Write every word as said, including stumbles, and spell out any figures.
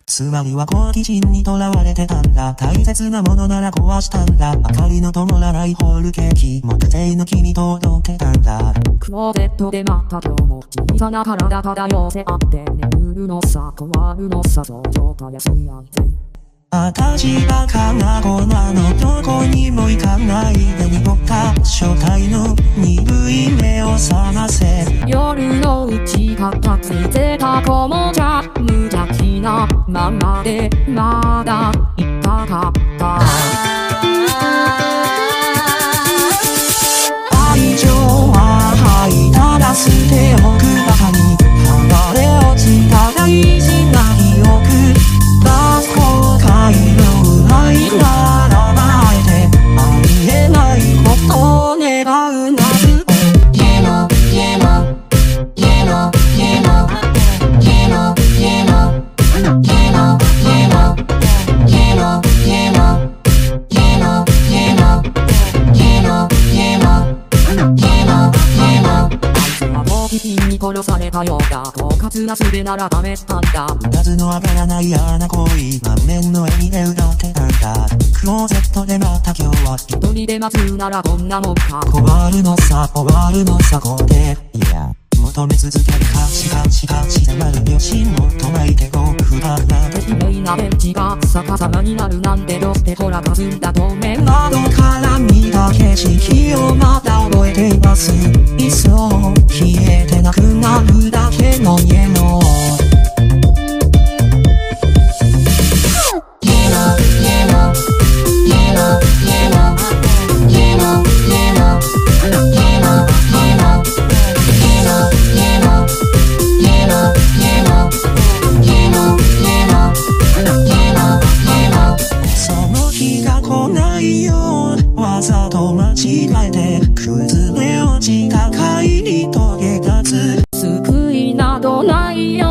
つまりは好奇心にとらわれてたんだ。大切なものなら壊したんだ。明かりの灯らないホールケーキ、目的の君届けたんだ。 クローゼットでまた今日も小さな体漂せ合って眠るのさ壊るのさ早朝か休み安全。 私バカな子なのどこにも行かないで濁った正体の鈍い目を覚ませ。 夜のうち片付いてた子もじゃ無邪気なままでまだいたかった愛情は吐いたら捨ておくばかり離れ落ちた大事な記憶後悔の愛ならばえてありえないことを願う夏家の家の家の家の家の家の家の家の家の家の家の家の家の家の家の好奇心に殺されたようだ狡猾な素手なら試したんだ。 数のわからない嫌な行為満面の笑みで歌ってたんだ。クローゼットでまた今日は一人で待つならこんなもんか。 壊るのさ終わるのさこうでいや求め続けるカチカチカチ迫る秒針もとまいてご不安な不明なベンチが逆さまになるなんてどうしてほらかすんだ透明窓から見た景色をまた覚えています。いっそ消えてなくなるだけの家の家の家の家の家の家の家の家の家の家の家の家の家の家の家の家のその日が来ないよわざと間違えて崩れ落ちた帰り遂げたつ救いなどないよ